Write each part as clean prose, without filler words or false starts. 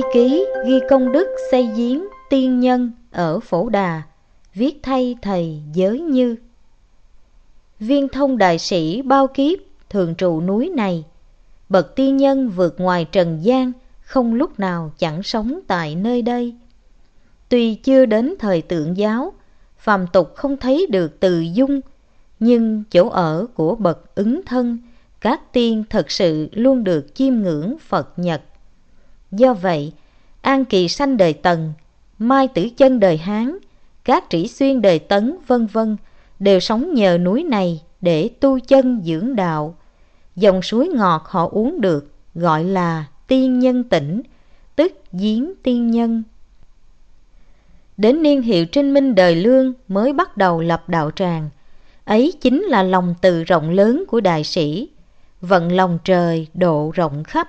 ký ghi công đức xây giếng tiên nhân ở Phổ Đà, viết thay thầy Giới Như. Viên thông đại sĩ bao kiếp thường trụ núi này, bậc tiên nhân vượt ngoài trần gian, không lúc nào chẳng sống tại nơi đây. Tuy chưa đến thời tượng giáo, phàm tục không thấy được từ dung, nhưng chỗ ở của bậc ứng thân, các tiên thật sự luôn được chiêm ngưỡng Phật Nhật. Do vậy, An Kỳ sanh đời Tần, Mai Tử Chân đời Hán, các Trĩ Xuyên đời Tấn vân vân đều sống nhờ núi này để tu chân dưỡng đạo. Dòng suối ngọt họ uống được gọi là tiên nhân tỉnh, tức giếng tiên nhân. Đến niên hiệu Trinh Minh đời Lương mới bắt đầu lập đạo tràng. Ấy chính là lòng từ rộng lớn của đại sĩ, vận lòng trời độ rộng khắp.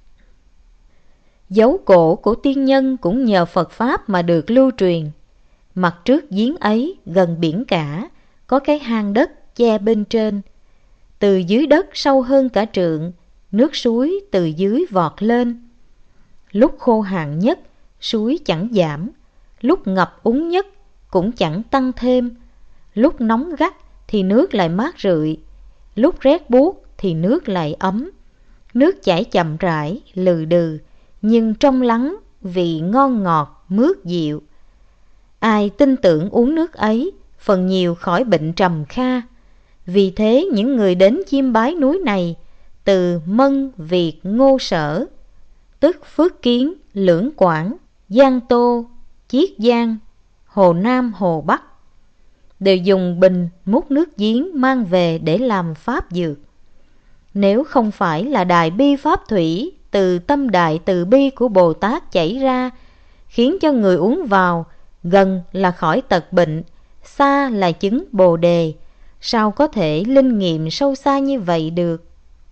Dấu cổ của tiên nhân cũng nhờ Phật Pháp mà được lưu truyền. Mặt trước giếng ấy gần biển cả, có cái hang đất che bên trên. Từ dưới đất sâu hơn cả trượng, nước suối từ dưới vọt lên. Lúc khô hạn nhất, suối chẳng giảm, lúc ngập úng nhất cũng chẳng tăng thêm. Lúc nóng gắt thì nước lại mát rượi, lúc rét buốt thì nước lại ấm. Nước chảy chậm rãi, lừ đừ, nhưng trong lắng, vị ngon ngọt, mướt dịu. Ai tin tưởng uống nước ấy, phần nhiều khỏi bệnh trầm kha. Vì thế những người đến chiêm bái núi này, từ Mân, Việt, Ngô Sở, tức Phước Kiến, Lưỡng Quảng, Giang Tô, Chiết Giang, Hồ Nam, Hồ Bắc, đều dùng bình múc nước giếng mang về để làm pháp dược. Nếu không phải là đại bi pháp thủy từ tâm đại từ bi của Bồ Tát chảy ra, khiến cho người uống vào gần là khỏi tật bệnh, xa là chứng Bồ Đề, sao có thể linh nghiệm sâu xa như vậy được?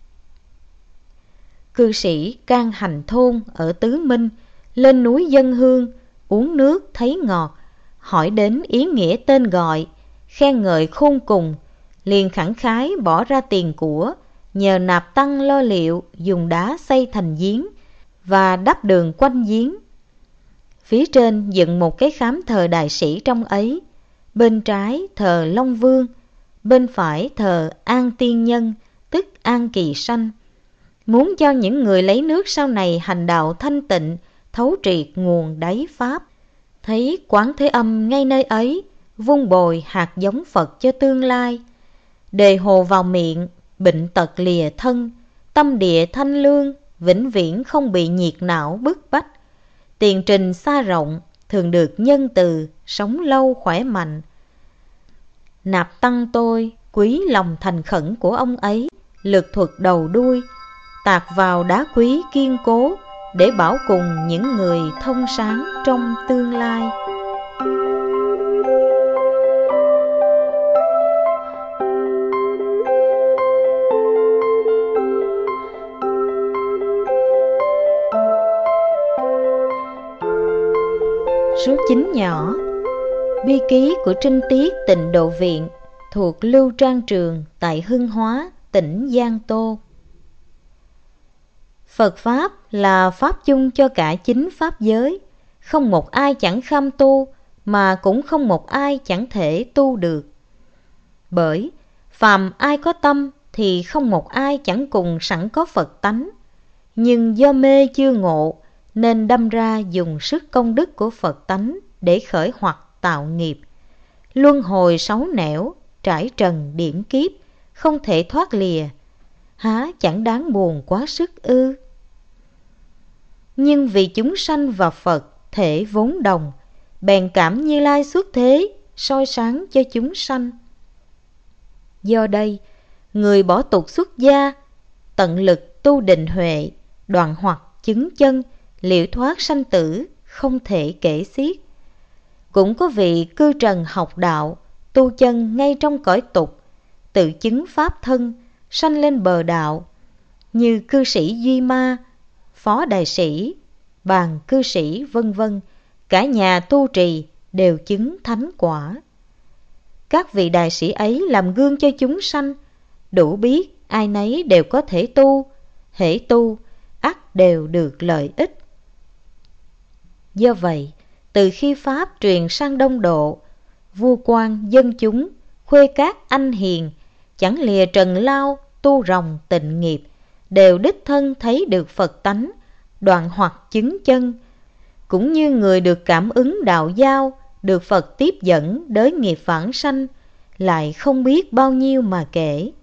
Cư sĩ Can Hành Thôn ở Tứ Minh lên núi dân hương, uống nước thấy ngọt, hỏi đến ý nghĩa tên gọi, khen ngợi khôn cùng, liền khẳng khái bỏ ra tiền của, nhờ nạp tăng lo liệu dùng đá xây thành giếng và đắp đường quanh giếng. Phía trên dựng một cái khám thờ đại sĩ trong ấy, bên trái thờ Long Vương, bên phải thờ An Tiên Nhân, tức An Kỳ Sanh. Muốn cho những người lấy nước sau này hành đạo thanh tịnh, thấu triệt nguồn đáy Pháp. Thấy Quán Thế Âm ngay nơi ấy, vun bồi hạt giống Phật cho tương lai. Đề hồ vào miệng, bệnh tật lìa thân, tâm địa thanh lương, vĩnh viễn không bị nhiệt não bức bách. Tiền trình xa rộng, thường được nhân từ, sống lâu khỏe mạnh. Nạp tăng tôi, quý lòng thành khẩn của ông ấy, lược thuật đầu đuôi, tạc vào đá quý kiên cố, để bảo cùng những người thông sáng trong tương lai. Số 9 nhỏ. Bi ký của Trinh Tiết Tịnh Độ Viện thuộc Lưu Trang Trường tại Hưng Hóa, tỉnh Giang Tô. Phật Pháp là Pháp chung cho cả 9 Pháp giới, không một ai chẳng kham tu, mà cũng không một ai chẳng thể tu được. Bởi phàm ai có tâm thì không một ai chẳng cùng sẵn có Phật tánh, nhưng do mê chưa ngộ nên đâm ra dùng sức công đức của Phật tánh để khởi hoặc tạo nghiệp. Luân hồi 6 nẻo, trải trần điểm kiếp, không thể thoát lìa, há chẳng đáng buồn quá sức ư? Nhưng vì chúng sanh và Phật thể vốn đồng, bèn cảm Như Lai xuất thế, soi sáng cho chúng sanh. Do đây, người bỏ tục xuất gia, tận lực tu định huệ, đoạn hoặc chứng chân, liễu thoát sanh tử, không thể kể xiết. Cũng có vị cư trần học đạo, tu chân ngay trong cõi tục, tự chứng pháp thân, sanh lên bờ đạo, như cư sĩ Duy Ma, phó đại sĩ, bàn cư sĩ vân vân, cả nhà tu trì đều chứng thánh quả. Các vị đại sĩ ấy làm gương cho chúng sanh, đủ biết ai nấy đều có thể tu, hễ tu ắt đều được lợi ích. Do vậy, từ khi Pháp truyền sang Đông Độ, vua quan, dân chúng, khuê các anh hiền, chẳng lìa trần lao, tu ròng tịnh nghiệp, đều đích thân thấy được Phật tánh, đoạn hoặc chứng chân. Cũng như người được cảm ứng đạo giao, được Phật tiếp dẫn đới nghiệp vãng sanh, lại không biết bao nhiêu mà kể.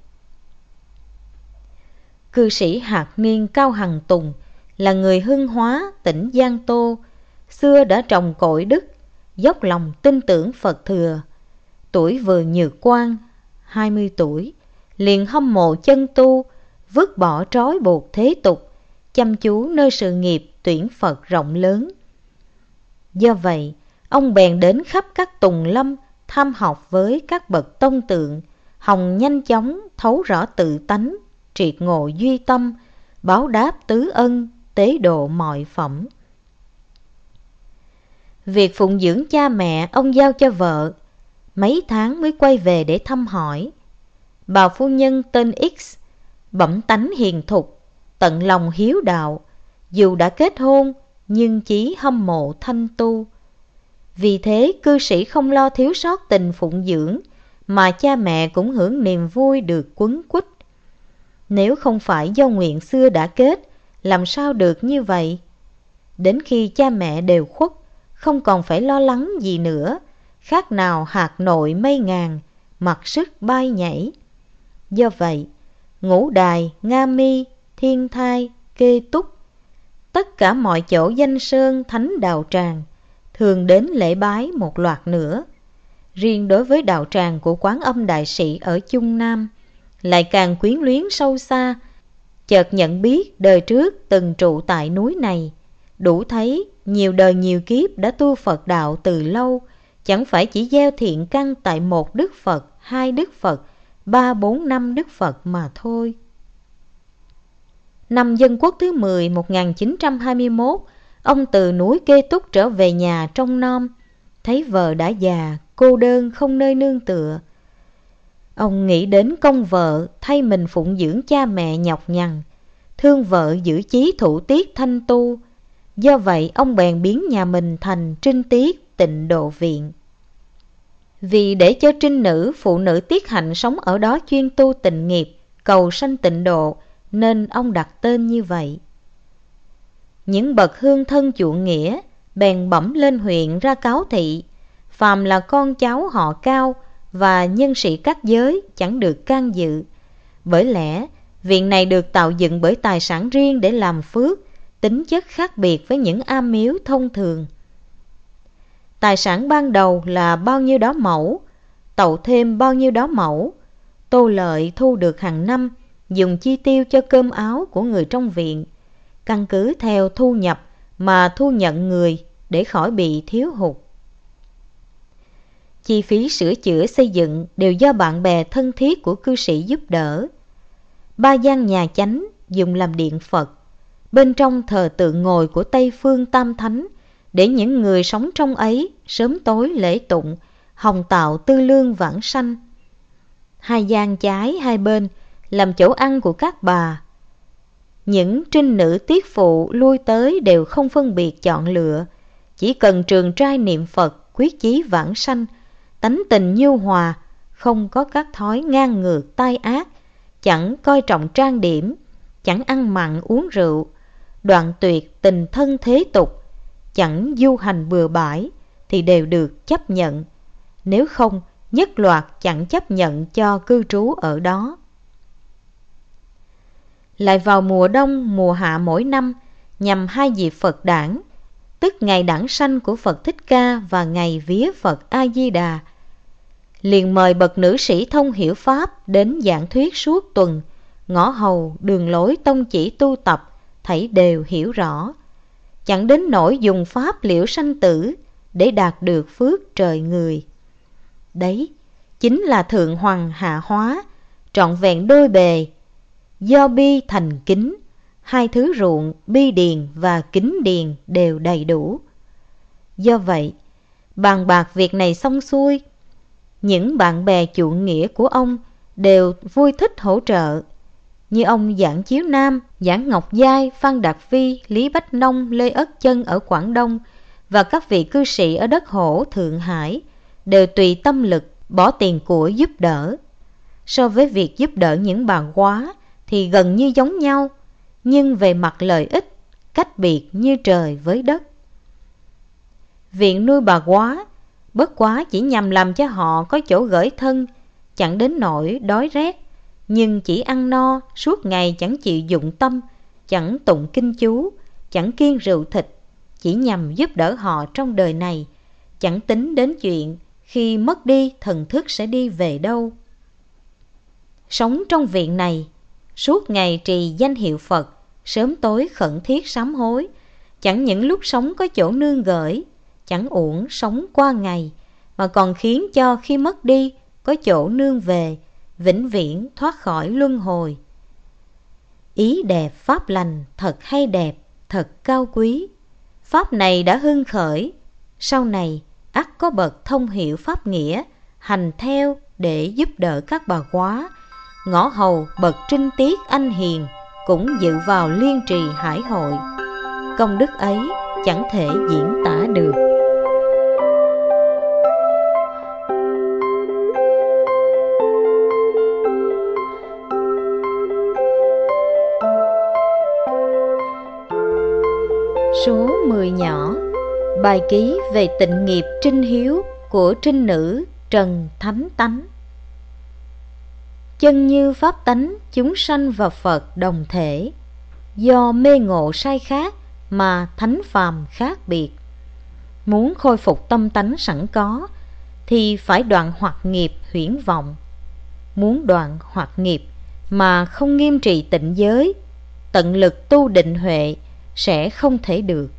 Cư sĩ hạt niên Cao Hằng Tùng là người Hưng Hóa, tỉnh Giang Tô, xưa đã trồng cội đức, dốc lòng tin tưởng Phật thừa. Tuổi vừa nhược quan, 20 tuổi, liền hâm mộ chân tu, vứt bỏ trói buộc thế tục, chăm chú nơi sự nghiệp tuyển Phật rộng lớn. Do vậy, ông bèn đến khắp các tùng lâm, tham học với các bậc tông tượng, hòng nhanh chóng thấu rõ tự tánh, triệt ngộ duy tâm, báo đáp tứ ân, tế độ mọi phẩm. Việc phụng dưỡng cha mẹ ông giao cho vợ, mấy tháng mới quay về để thăm hỏi. Bà phu nhân tên X, bẩm tánh hiền thục, tận lòng hiếu đạo, dù đã kết hôn nhưng chỉ hâm mộ thanh tu. Vì thế cư sĩ không lo thiếu sót tình phụng dưỡng, mà cha mẹ cũng hưởng niềm vui được quấn quýt. Nếu không phải do nguyện xưa đã kết, làm sao được như vậy? Đến khi cha mẹ đều khuất, không còn phải lo lắng gì nữa, khác nào hạt nội mây ngàn, mặc sức bay nhảy. Do vậy, Ngũ Đài, Nga Mi, Thiên Thai, Kê Túc, tất cả mọi chỗ danh sơn thánh đạo tràng thường đến lễ bái một loạt nữa. Riêng đối với đạo tràng của Quán Âm Đại Sĩ ở Trung Nam, lại càng quyến luyến sâu xa, chợt nhận biết đời trước từng trụ tại núi này, đủ thấy nhiều đời nhiều kiếp đã tu Phật đạo từ lâu, chẳng phải chỉ gieo thiện căn tại một Đức Phật, hai Đức Phật, 3, 4, 5 Đức Phật mà thôi. Năm Dân Quốc thứ 10 1921, ông từ núi Kê Túc trở về nhà trong nom, thấy vợ đã già, cô đơn không nơi nương tựa. Ông nghĩ đến công vợ thay mình phụng dưỡng cha mẹ nhọc nhằn, thương vợ giữ chí thủ tiết thanh tu. Do vậy ông bèn biến nhà mình thành Trinh Tiết Tịnh Độ Viện. Vì để cho trinh nữ, phụ nữ tiết hạnh sống ở đó chuyên tu tịnh nghiệp, cầu sanh tịnh độ, nên ông đặt tên như vậy. Những bậc hương thân chuộng nghĩa bèn bẩm lên huyện ra cáo thị, phàm là con cháu họ Cao và nhân sĩ các giới chẳng được can dự. Bởi lẽ viện này được tạo dựng bởi tài sản riêng để làm phước, tính chất khác biệt với những am miếu thông thường. Tài sản ban đầu là bao nhiêu đó mẫu, tậu thêm bao nhiêu đó mẫu. Tô lợi thu được hàng năm, dùng chi tiêu cho cơm áo của người trong viện, căn cứ theo thu nhập mà thu nhận người để khỏi bị thiếu hụt. Chi phí sửa chữa xây dựng đều do bạn bè thân thiết của cư sĩ giúp đỡ. 3 gian nhà chánh dùng làm điện Phật, bên trong thờ tượng ngồi của Tây Phương Tam Thánh, để những người sống trong ấy sớm tối lễ tụng, hồng tạo tư lương vãng sanh. 2 gian trái hai bên làm chỗ ăn của các bà. Những trinh nữ tiết phụ lui tới đều không phân biệt chọn lựa, chỉ cần trường trai niệm Phật, quyết chí vãng sanh, tánh tình nhu hòa, không có các thói ngang ngược tai ác, chẳng coi trọng trang điểm, chẳng ăn mặn uống rượu, đoạn tuyệt tình thân thế tục, chẳng du hành bừa bãi, thì đều được chấp nhận. Nếu không, nhất loạt chẳng chấp nhận cho cư trú ở đó. Lại vào mùa đông, mùa hạ mỗi năm, nhằm 2 dịp Phật đản, tức ngày đản sanh của Phật Thích Ca và ngày vía Phật A Di Đà, liền mời bậc nữ sĩ thông hiểu pháp đến giảng thuyết suốt tuần, ngõ hầu đường lối tông chỉ tu tập thảy đều hiểu rõ, chẳng đến nỗi dùng pháp liễu sanh tử để đạt được phước trời người. Đấy chính là thượng hoàng hạ hóa, trọn vẹn đôi bề, do bi thành kính, 2 thứ ruộng bi điền và kính điền đều đầy đủ. Do vậy, bàn bạc việc này xong xuôi, những bạn bè chuộng nghĩa của ông đều vui thích hỗ trợ, như ông Giảng Chiếu Nam, Giảng Ngọc Giai, Phan Đạt Vi, Lý Bách Nông, Lê Ất Chân ở Quảng Đông, và các vị cư sĩ ở đất Hổ, Thượng Hải đều tùy tâm lực bỏ tiền của giúp đỡ. So với việc giúp đỡ những bà góa thì gần như giống nhau, nhưng về mặt lợi ích cách biệt như trời với đất. Viện nuôi bà góa bất quá chỉ nhằm làm cho họ có chỗ gởi thân, chẳng đến nỗi đói rét, nhưng chỉ ăn no suốt ngày, chẳng chịu dụng tâm, chẳng tụng kinh chú, chẳng kiêng rượu thịt, chỉ nhằm giúp đỡ họ trong đời này, chẳng tính đến chuyện khi mất đi thần thức sẽ đi về đâu. Sống trong viện này, suốt ngày trì danh hiệu Phật, sớm tối khẩn thiết sám hối, chẳng những lúc sống có chỗ nương gởi, chẳng uổng sống qua ngày, mà còn khiến cho khi mất đi có chỗ nương về, vĩnh viễn thoát khỏi luân hồi. Ý đẹp pháp lành thật hay đẹp, thật cao quý. Pháp này đã hưng khởi, sau này ắt có bậc thông hiểu pháp nghĩa, hành theo để giúp đỡ các bà góa. Ngõ hầu bậc trinh tiết anh hiền cũng dự vào liên trì hải hội. Công đức ấy chẳng thể diễn tả được. Số 10 nhỏ. Bài ký về tịnh nghiệp trinh hiếu của trinh nữ Trần Thánh Tánh. Chân như pháp tánh chúng sanh và Phật đồng thể, do mê ngộ sai khác mà thánh phàm khác biệt. Muốn khôi phục tâm tánh sẵn có thì phải đoạn hoặc nghiệp huyễn vọng. Muốn đoạn hoặc nghiệp mà không nghiêm trì tịnh giới, tận lực tu định huệ sẽ không thể được.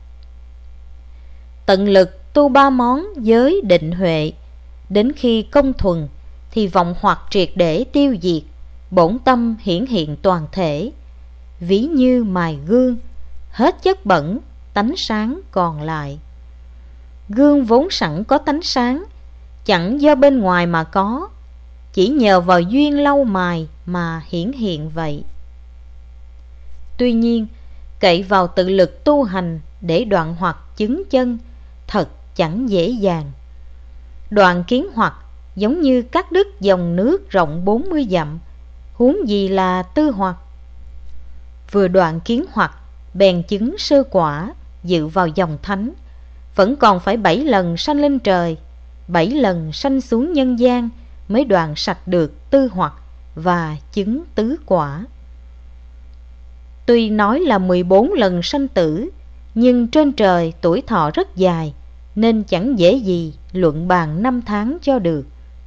Tận lực tu 3 món giới định huệ, đến khi công thuần thì vọng hoặc triệt để tiêu diệt, bổn tâm hiển hiện toàn thể. Ví như mài gương, hết chất bẩn, tánh sáng còn lại. Gương vốn sẵn có tánh sáng, chẳng do bên ngoài mà có, chỉ nhờ vào duyên lau mài mà hiển hiện vậy. Tuy nhiên, cậy vào tự lực tu hành để đoạn hoặc chứng chân thật chẳng dễ dàng. Đoạn kiến hoặc giống như cắt đứt dòng nước rộng 40 dặm, huống gì là tư hoặc. Vừa đoạn kiến hoặc bèn chứng sơ quả, dự vào dòng thánh, vẫn còn phải 7 lần sanh lên trời, 7 lần sanh xuống nhân gian mới đoạn sạch được tư hoặc và chứng tứ quả. Tuy nói là 14 lần sanh tử, nhưng trên trời tuổi thọ rất dài, nên chẳng dễ gì luận bàn 5 tháng cho được.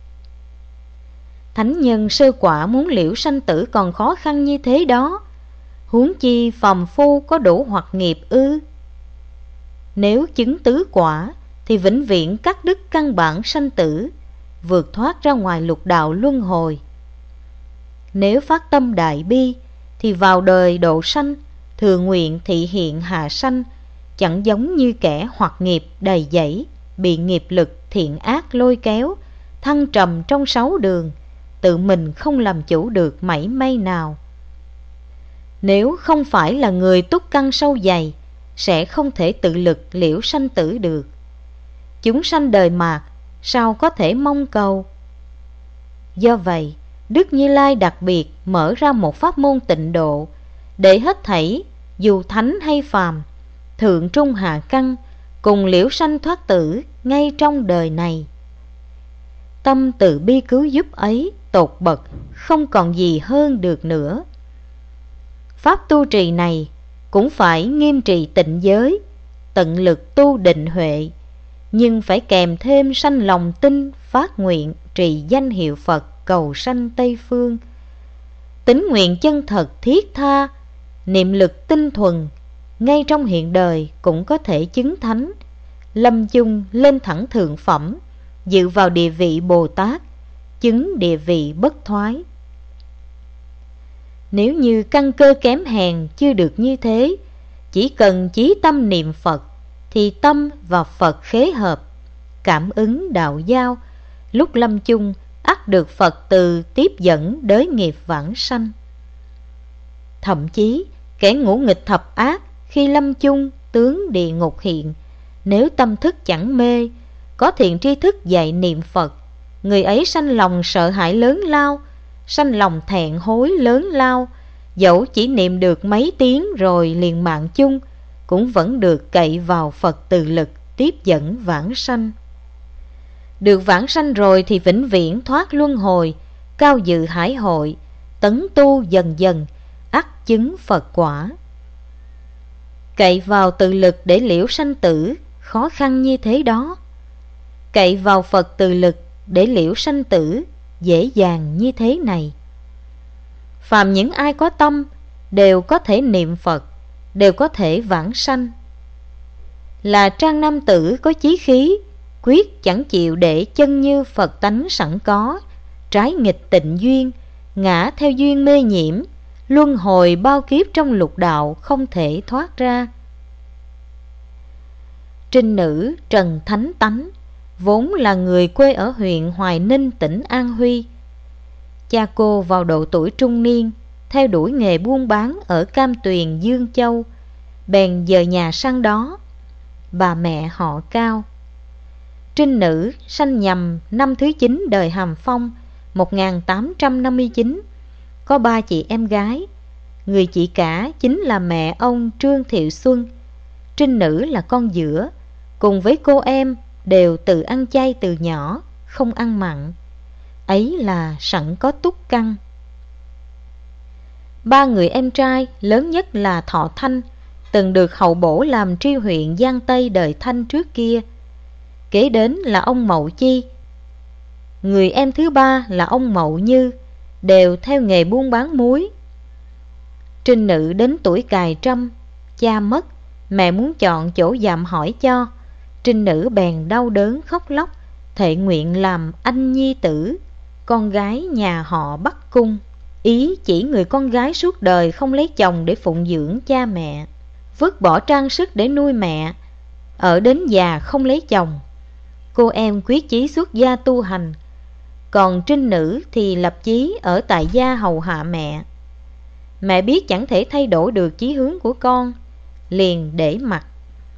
Thánh nhân sơ quả muốn liễu sanh tử còn khó khăn như thế đó, huống chi phàm phu có đủ hoặc nghiệp ư? Nếu chứng tứ quả thì vĩnh viễn cắt đứt căn bản sanh tử, vượt thoát ra ngoài lục đạo luân hồi. Nếu phát tâm đại bi thì vào đời độ sanh, thừa nguyện thị hiện hạ sanh, chẳng giống như kẻ hoặc nghiệp đầy dẫy, bị nghiệp lực thiện ác lôi kéo, thăng trầm trong 6 đường, tự mình không làm chủ được mảy may nào. Nếu không phải là người túc căn sâu dày, sẽ không thể tự lực liễu sanh tử được. Chúng sanh đời mạt, sao có thể mong cầu? Do vậy, Đức Như Lai đặc biệt mở ra một pháp môn tịnh độ, để hết thảy, dù thánh hay phàm, thượng trung hạ căn, cùng liễu sanh thoát tử ngay trong đời này. Tâm từ bi cứu giúp ấy tột bậc, không còn gì hơn được nữa. Pháp tu trì này cũng phải nghiêm trì tịnh giới, tận lực tu định huệ, nhưng phải kèm thêm sanh lòng tin, phát nguyện trì danh hiệu Phật cầu sanh Tây Phương. Tín nguyện chân thật thiết tha, niệm lực tinh thuần, ngay trong hiện đời cũng có thể chứng thánh, lâm chung lên thẳng thượng phẩm, dự vào địa vị Bồ Tát, chứng địa vị bất thoái. Nếu như căn cơ kém hèn chưa được như thế, chỉ cần chí tâm niệm Phật thì tâm và Phật khế hợp, cảm ứng đạo giao, lúc lâm chung ắt được Phật từ tiếp dẫn đới nghiệp vãng sanh. Thậm chí kẻ ngũ nghịch thập ác khi lâm chung tướng địa ngục hiện, Nếu tâm thức chẳng mê, có thiện tri thức dạy niệm Phật, người ấy sanh lòng sợ hãi lớn lao, sanh lòng thẹn hối lớn lao. Dẫu chỉ niệm được mấy tiếng rồi liền mạng chung, cũng vẫn được cậy vào Phật từ lực tiếp dẫn vãng sanh. Được vãng sanh rồi thì vĩnh viễn thoát luân hồi, cao dự hải hội, tấn tu dần dần, ắt chứng Phật quả. Cậy vào tự lực để liễu sanh tử, khó khăn như thế đó. Cậy vào Phật từ lực để liễu sanh tử, dễ dàng như thế này. Phàm những ai có tâm đều có thể niệm Phật, đều có thể vãng sanh. Là trang nam tử có chí khí, quyết chẳng chịu để chân như Phật tánh sẵn có, trái nghịch tịnh duyên, ngã theo duyên mê nhiễm, luân hồi bao kiếp trong lục đạo không thể thoát ra. Trinh nữ Trần Thánh Tánh vốn là người quê ở huyện Hoài Ninh, tỉnh An Huy. Cha cô vào độ tuổi trung niên, theo đuổi nghề buôn bán ở Cam Tuyền, Dương Châu, bèn dời nhà sang đó. Bà mẹ họ Cao. Trinh nữ sanh nhằm năm thứ 9 đời Hàm Phong 1859, có 3 chị em gái. Người chị cả chính là mẹ ông Trương Thiệu Xuân. Trinh nữ là con giữa, cùng với cô em đều tự ăn chay từ nhỏ, không ăn mặn. Ấy là sẵn có túc căn. 3 người em trai, lớn nhất là Thọ Thanh, từng được hậu bổ làm tri huyện Giang Tây đời Thanh trước kia. Kế đến là ông Mậu Chi. Người em thứ 3 là ông Mậu Như, đều theo nghề buôn bán muối. Trinh nữ đến tuổi cài trâm, cha mất, mẹ muốn chọn chỗ dạm hỏi cho. Trinh nữ bèn đau đớn khóc lóc, thệ nguyện làm anh nhi tử, con gái nhà họ Bắc Cung. Ý chỉ người con gái suốt đời không lấy chồng để phụng dưỡng cha mẹ, vứt bỏ trang sức để nuôi mẹ, ở đến già không lấy chồng. Cô em quyết chí xuất gia tu hành, còn trinh nữ thì lập chí ở tại gia hầu hạ mẹ. Mẹ biết chẳng thể thay đổi được chí hướng của con, liền để mặc.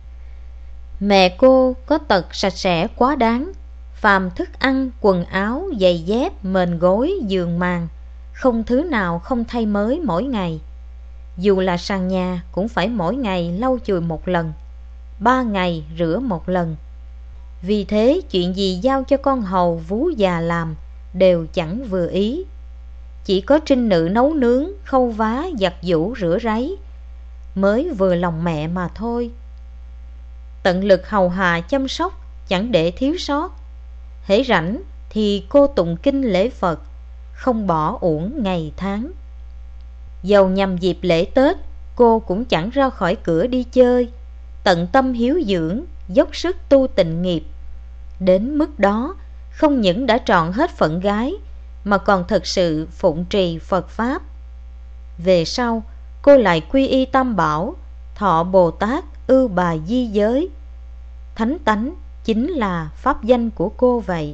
Mẹ cô có tật sạch sẽ quá đáng, phàm thức ăn, quần áo, giày dép, mền gối, giường màn, không thứ nào không thay mới mỗi ngày. Dù là sàn nhà cũng phải mỗi ngày lau chùi một lần, 3 ngày rửa một lần. Vì thế chuyện gì giao cho con hầu vú già làm đều chẳng vừa ý. Chỉ có trinh nữ nấu nướng, khâu vá, giặt giũ, rửa ráy mới vừa lòng mẹ mà thôi. Tận lực hầu hạ chăm sóc, chẳng để thiếu sót. Hễ rảnh thì cô tụng kinh lễ Phật, không bỏ uổng ngày tháng. Dầu nhằm dịp lễ Tết, cô cũng chẳng ra khỏi cửa đi chơi, tận tâm hiếu dưỡng, dốc sức tu tịnh nghiệp. Đến mức đó, không những đã trọn hết phận gái, mà còn thực sự phụng trì Phật Pháp. Về sau, cô lại quy y Tam Bảo, thọ Bồ Tát, ưu bà di giới. Thánh tánh chính là pháp danh của cô vậy.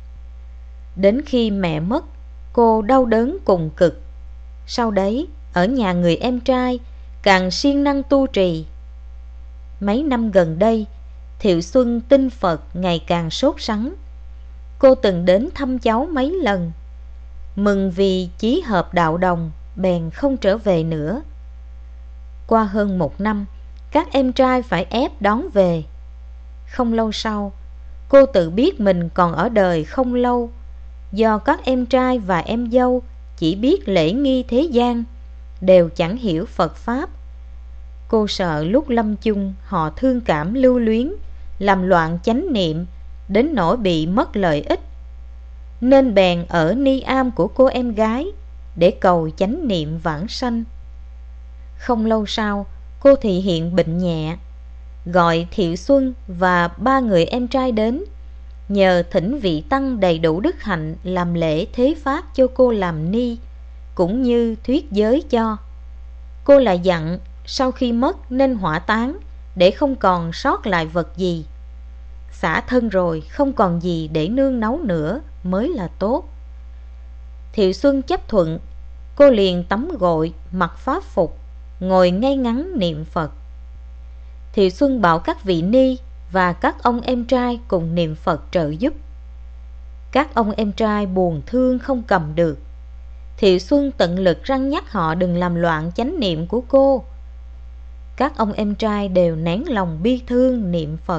Đến khi mẹ mất, cô đau đớn cùng cực. Sau đấy, ở nhà người em trai, càng siêng năng tu trì. Mấy năm gần đây, Thiệu Xuân tin Phật ngày càng sốt sắng. Cô từng đến thăm cháu mấy lần, mừng vì chí hợp đạo đồng, bèn không trở về nữa. Qua hơn 1 năm, các em trai phải ép đón về. Không lâu sau, cô tự biết mình còn ở đời không lâu, do các em trai và em dâu chỉ biết lễ nghi thế gian, đều chẳng hiểu Phật Pháp. Cô sợ lúc lâm chung họ thương cảm lưu luyến, làm loạn chánh niệm, đến nỗi bị mất lợi ích, nên bèn ở ni am của cô em gái để cầu chánh niệm vãng sanh. Không lâu sau, cô thị hiện bệnh nhẹ, gọi Thiệu Xuân và 3 người em trai đến, nhờ thỉnh vị tăng đầy đủ đức hạnh làm lễ thế pháp cho cô làm ni, cũng như thuyết giới cho. Cô lại dặn sau khi mất nên hỏa táng, để không còn sót lại vật gì. Xả thân rồi không còn gì để nương nấu nữa mới là tốt. Thiệu Xuân chấp thuận. Cô liền tắm gội, mặc pháp phục, ngồi ngay ngắn niệm Phật. Thiệu Xuân bảo các vị ni và các ông em trai cùng niệm Phật trợ giúp. Các ông em trai buồn thương không cầm được. Thị Xuân tận lực răn nhắc họ đừng làm loạn chánh niệm của cô. Các ông em trai đều nén lòng bi thương niệm Phật.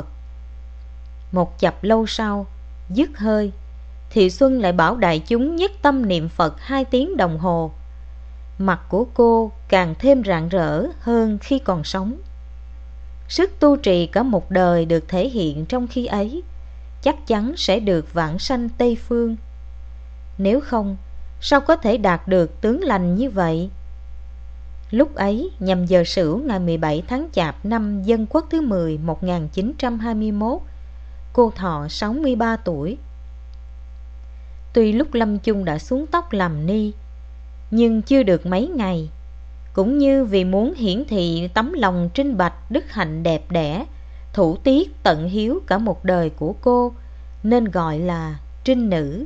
Một chập lâu sau, dứt hơi, Thị Xuân lại bảo đại chúng nhất tâm niệm Phật 2 tiếng đồng hồ. Mặt của cô càng thêm rạng rỡ hơn khi còn sống. Sức tu trì cả một đời được thể hiện trong khi ấy, chắc chắn sẽ được vãng sanh Tây Phương. Nếu không, sao có thể đạt được tướng lành như vậy? Lúc ấy, nhằm giờ Sửu ngày 17 tháng Chạp năm Dân Quốc thứ 10 1921, cô thọ 63 tuổi. Tuy lúc lâm chung đã xuống tóc làm ni, nhưng chưa được mấy ngày, cũng như vì muốn hiển thị tấm lòng trinh bạch đức hạnh đẹp đẽ, thủ tiết tận hiếu cả một đời của cô, nên gọi là trinh nữ.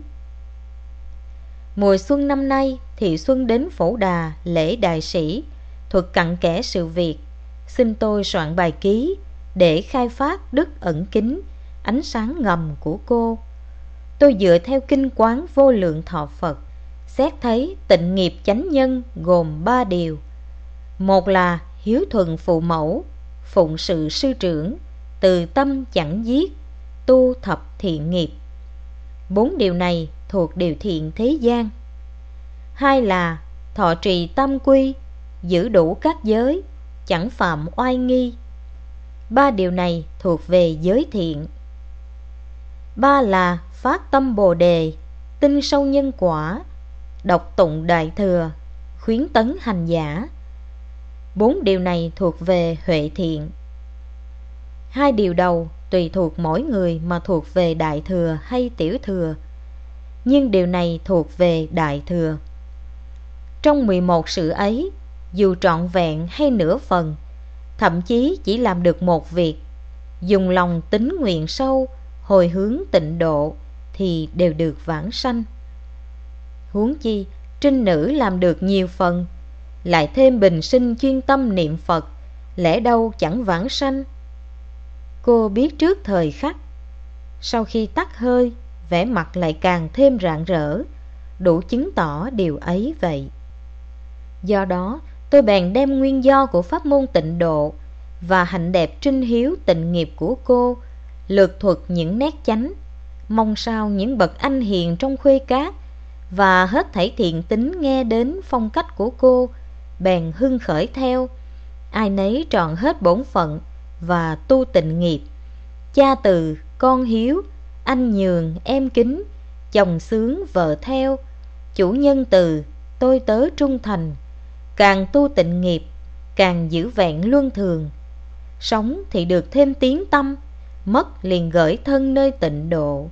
Mùa xuân năm nay, Thị Xuân đến Phổ Đà lễ đại sĩ, thuật cặn kẽ sự việc, xin tôi soạn bài ký để khai phát đức ẩn kính, ánh sáng ngầm của cô. Tôi dựa theo kinh quán vô lượng thọ Phật, xét thấy tịnh nghiệp chánh nhân gồm 3 điều. Một là hiếu thuận phụ mẫu, phụng sự sư trưởng, từ tâm chẳng giết, tu thập thiện nghiệp. 4 điều này thuộc điều thiện thế gian. 2 là thọ trì tam quy, giữ đủ các giới, chẳng phạm oai nghi. 3 điều này thuộc về giới thiện. 3 là phát tâm Bồ đề, tin sâu nhân quả, đọc tụng đại thừa, khuyến tấn hành giả. 4 điều này thuộc về huệ thiện. 2 điều đầu tùy thuộc mỗi người mà thuộc về đại thừa hay tiểu thừa, nhưng điều này thuộc về đại thừa. Trong 11 sự ấy, dù trọn vẹn hay nửa phần, thậm chí chỉ làm được một việc, dùng lòng tín nguyện sâu, hồi hướng tịnh độ, thì đều được vãng sanh. Huống chi trinh nữ làm được nhiều phần, lại thêm bình sinh chuyên tâm niệm Phật, lẽ đâu chẳng vãng sanh. Cô biết trước thời khắc, sau khi tắt hơi, vẻ mặt lại càng thêm rạng rỡ, đủ chứng tỏ điều ấy vậy. Do đó, tôi bèn đem nguyên do của pháp môn tịnh độ và hạnh đẹp trinh hiếu tịnh nghiệp của cô, lược thuật những nét chánh, mong sao những bậc anh hiền trong khuê cát và hết thảy thiện tính nghe đến phong cách của cô bèn hưng khởi theo, ai nấy tròn hết bổn phận và tu tịnh nghiệp. Cha từ, con hiếu, anh nhường, em kính, chồng sướng, vợ theo, chủ nhân từ, tôi tớ trung thành. Càng tu tịnh nghiệp, càng giữ vẹn luân thường. Sống thì được thêm tiếng tâm, mất liền gửi thân nơi tịnh độ.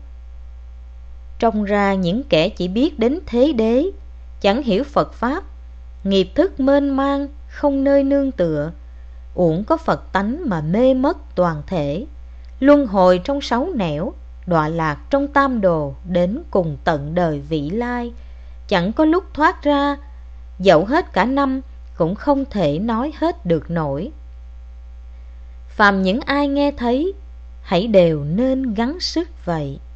Trông ra những kẻ chỉ biết đến thế đế, chẳng hiểu Phật Pháp, nghiệp thức mênh mang, không nơi nương tựa, uổng có Phật tánh mà mê mất toàn thể, luân hồi trong 6 nẻo, đọa lạc trong tam đồ đến cùng tận đời vị lai, chẳng có lúc thoát ra, dẫu hết cả năm cũng không thể nói hết được nổi. Phàm những ai nghe thấy, hãy đều nên gắng sức vậy.